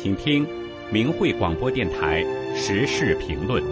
请听明慧广播电台时事评论。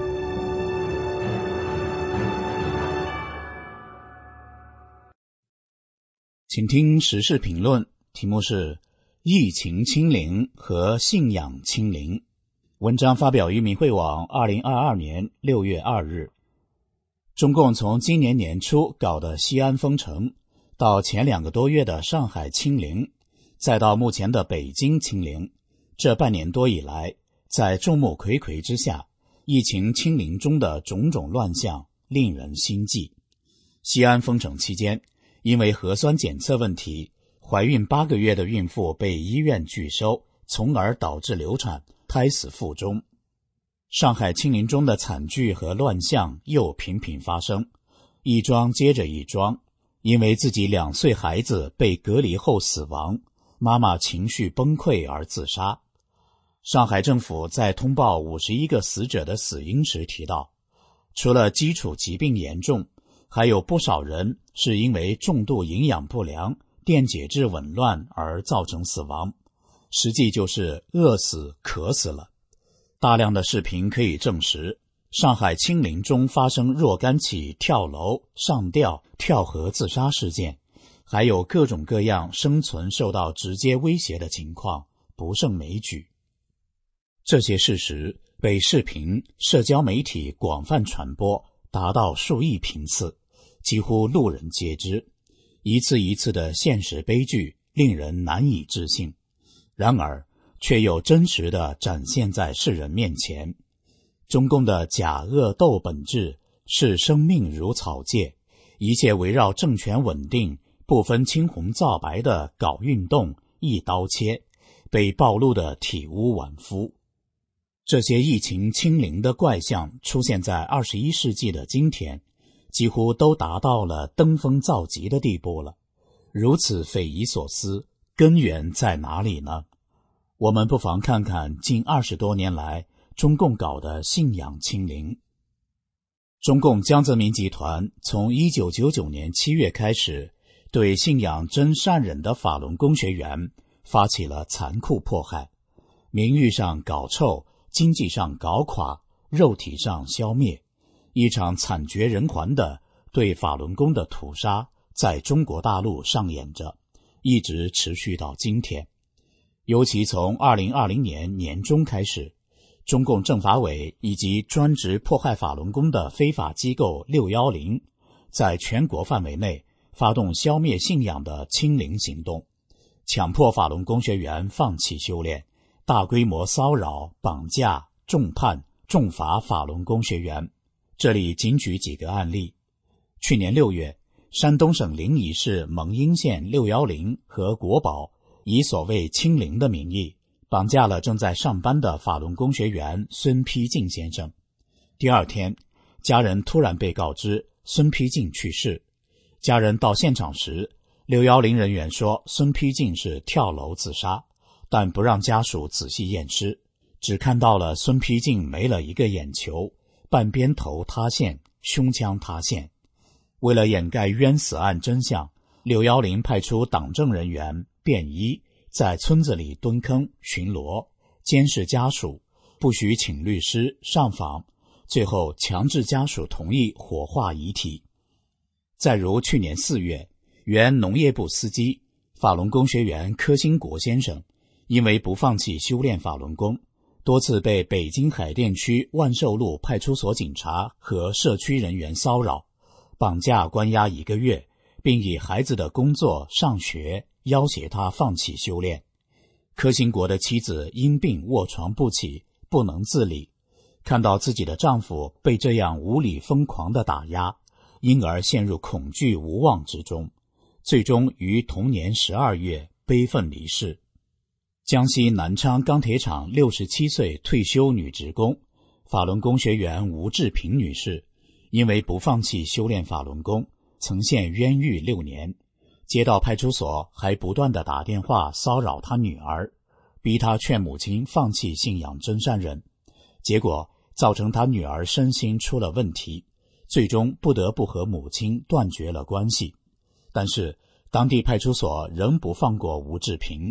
请听时事评论，题目是疫情清零和信仰清零。文章发表于明慧网2022年6月2日。中共从今年年初搞的西安封城，到前2个多月的上海清零，再到目前的北京清零，这半年多以来，在众目睽睽之下，疫情清零中的种种乱象令人心悸。西安封城期间，因为核酸检测问题，怀孕8个月的孕妇被医院拒收，从而导致流产，胎死腹中。上海清零中的惨剧和乱象又频频发生，一桩接着一桩。因为自己2岁孩子被隔离后死亡，妈妈情绪崩溃而自杀。上海政府在通报51个死者的死因时提到，除了基础疾病严重，还有不少人是因为重度营养不良、电解质紊乱而造成死亡，实际就是饿死、渴死了。大量的视频可以证实，上海清零中发生若干起跳楼、上吊、跳河自杀事件，还有各种各样生存受到直接威胁的情况，不胜枚举。这些事实被视频、社交媒体广泛传播，达到数亿频次，几乎路人皆知。一次一次的现实悲剧令人难以置信，然而却又真实地展现在世人面前。中共的假恶斗本质是生命如草芥，一切围绕政权稳定、不分青红皂白的搞运动、一刀切，被暴露的体无完肤。这些疫情清零的怪象出现在21世纪的今天，几乎都达到了登峰造极的地步了。如此匪夷所思，根源在哪里呢？我们不妨看看近20多年来中共搞的信仰清零。中共江泽民集团从1999年7月开始，对信仰真善忍的法轮功学员发起了残酷迫害，名誉上搞臭，经济上搞垮，肉体上消灭，一场惨绝人寰的对法轮功的屠杀在中国大陆上演着，一直持续到今天。尤其从2020年年中开始，中共政法委以及专职迫害法轮功的非法机构610在全国范围内发动消灭信仰的清零行动，强迫法轮功学员放弃修炼，大规模骚扰、绑架、重判、重罚法轮功学员。这里仅举几个案例。去年6月，山东省临沂市蒙阴县610和国宝以所谓清零的名义，绑架了正在上班的法轮功学员孙丕敬先生。第2天，家人突然被告知孙丕敬去世。家人到现场时，610人员说孙丕敬是跳楼自杀，但不让家属仔细验尸，只看到了孙丕敬没了一个眼球，半边头塌陷，胸腔塌陷。为了掩盖冤死案真相，610派出党政人员便衣，在村子里蹲坑巡逻，监视家属，不许请律师上访，最后强制家属同意火化遗体。再如去年4月，原农业部司机、法轮功学员柯兴国先生，因为不放弃修炼法轮功，多次被北京海淀区万寿路派出所警察和社区人员骚扰，绑架关押1个月，并以孩子的工作、上学要挟他放弃修炼。柯兴国的妻子因病卧床不起，不能自理，看到自己的丈夫被这样无理疯狂地打压，因而陷入恐惧无望之中，最终于同年12月悲愤离世。江西南昌钢铁厂67岁退休女职工、法轮功学员吴志平女士，因为不放弃修炼法轮功，曾陷冤狱6年。接到派出所还不断地打电话骚扰他女儿，逼他劝母亲放弃信仰真善忍，结果造成他女儿身心出了问题，最终不得不和母亲断绝了关系。但是当地派出所仍不放过吴志平，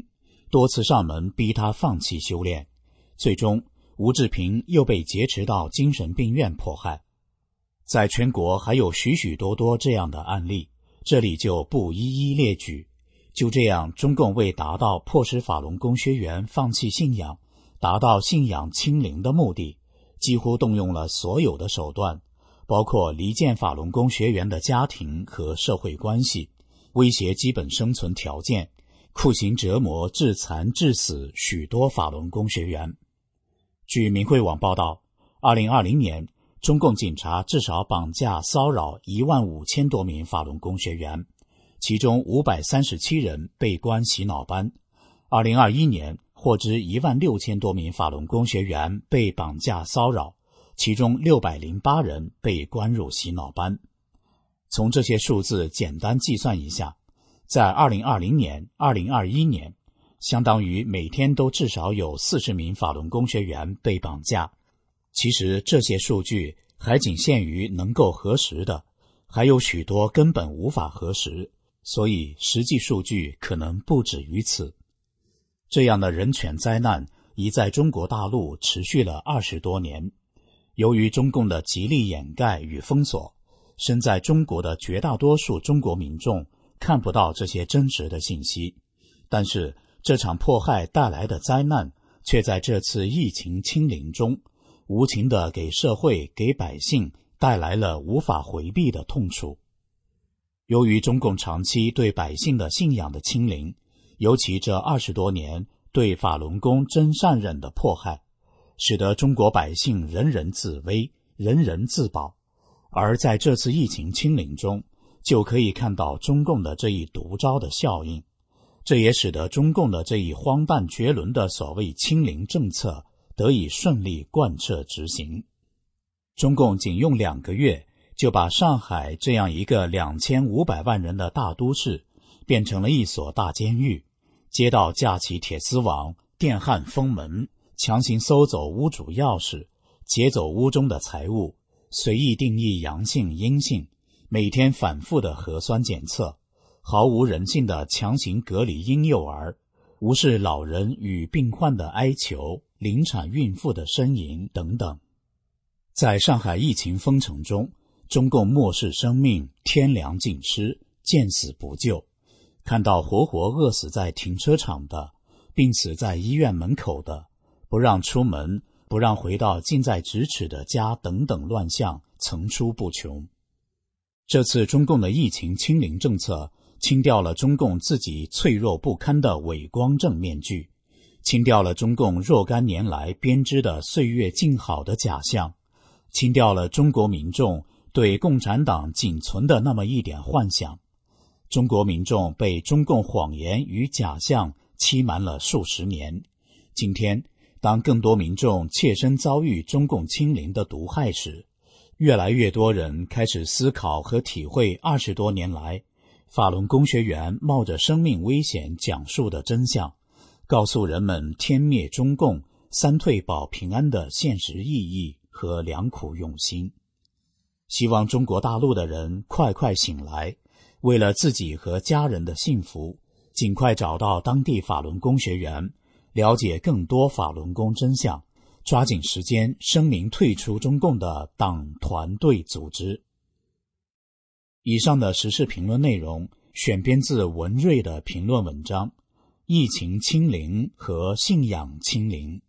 多次上门逼他放弃修炼，最终吴志平又被劫持到精神病院迫害。在全国还有许许多多这样的案例，这里就不一一列举。就这样，中共为达到迫使法轮功学员放弃信仰，达到信仰清零的目的，几乎动用了所有的手段，包括离间法轮功学员的家庭和社会关系，威胁基本生存条件，酷刑折磨、致残、致死许多法轮功学员。据明慧网报道，2020年，中共警察至少绑架骚扰15000多名法轮功学员，其中537人被关洗脑班。2021年，获知16000多名法轮功学员被绑架骚扰，其中608人被关入洗脑班。从这些数字简单计算一下，在2020年、2021年，相当于每天都至少有40名法轮功学员被绑架。其实这些数据还仅限于能够核实的，还有许多根本无法核实，所以实际数据可能不止于此。这样的人权灾难已在中国大陆持续了20多年。由于中共的极力掩盖与封锁，身在中国的绝大多数中国民众看不到这些真实的信息。但是这场迫害带来的灾难却在这次疫情清零中无情地给社会、给百姓带来了无法回避的痛楚。由于中共长期对百姓的信仰的清零，尤其这20多年对法轮功真善忍的迫害，使得中国百姓人人自危，人人自保。而在这次疫情清零中，就可以看到中共的这一毒招的效应。这也使得中共的这一荒诞绝伦的所谓清零政策得以顺利贯彻执行。中共仅用2个月就把上海这样一个2500万人的大都市变成了一所大监狱，街道架起铁丝网，电焊封门，强行搜走屋主钥匙，劫走屋中的财物，随意定义阳性阴性，每天反复的核酸检测，毫无人性的强行隔离婴幼儿，无视老人与病患的哀求，临产孕妇的呻吟等等。在上海疫情封城中，中共漠视生命，天良尽失，见死不救。看到活活饿死在停车场的，病死在医院门口的，不让出门，不让回到近在咫尺的家等等乱象层出不穷。这次中共的疫情清零政策清掉了中共自己脆弱不堪的伪光正面具，清掉了中共若干年来编织的岁月静好的假象，清掉了中国民众对共产党仅存的那么一点幻想。中国民众被中共谎言与假象欺瞒了数十年。今天，当更多民众切身遭遇中共清零的毒害时，越来越多人开始思考和体会20多年来法轮功学员冒着生命危险讲述的真相，告诉人们天灭中共、三退保平安的现实意义和良苦用心。希望中国大陆的人快快醒来，为了自己和家人的幸福，尽快找到当地法轮功学员，了解更多法轮功真相，抓紧时间声明退出中共的党团队组织。以上的时事评论内容选编自文瑞的评论文章《疫情清零和信仰清零》。